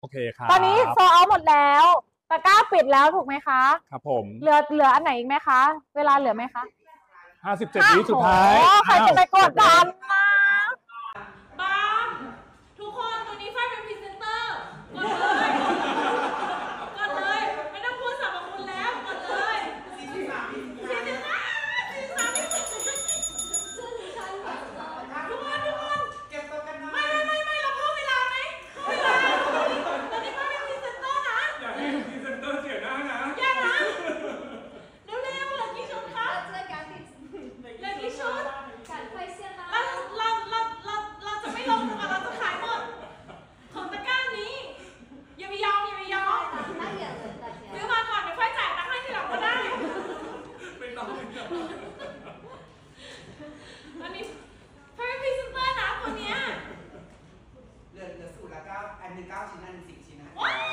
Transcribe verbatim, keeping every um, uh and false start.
โอเคครับตอนนี้โซเอาหมดแล้วตะกร้าปิดแล้วถูกไหมคะครับผมเหลือเหลืออันไหนอีกไหมคะ เวลาเหลือไหมคะห้าสิบเจ็ดวิสุดท้ายโอ้ใครจะไปกดทันนะบามทุกคนตัวนี้ฝ้ายเป็นพรีเซนเตอร์กดเลยกดเลยไม่ต้องพูดสรรพคุณแล้วกดเลยสี่สิบสามสี่สิบสามสี่สิบสามสี่สิบสามทุกคนทุกคนเก็บตัวกันหน่อยไม่ไม่ไม่เราเพิ่มเวลาไหมเวลาตอนนี้ฝ้ายเป็นพรีเซนเตอร์นะอยากให้พรีเซนเตอร์เสียหน้านะแย่นะเร็วเร็วเหลือกี่ชุดคะเหลือกี่ชุดเราเราเราเราเราจะไม่ลงจนกว่าเราจะขายหมดของตะกร้านี้อย่าไปยอมอย่าไปยอมซื้อมาก่อนเดี๋ยวค่อยจ่ายตังค์ให้ทีหลังก็ได้ไม่ต้องไม่ต้องอันนี้เพื่อนพรีเซนเตอร์นะคนเนี้ยเหลือเหลือสูตรละเก้าอันหนึ่งเก้าชิ้นอันหนึ่งสิบชิ้นนะว้าว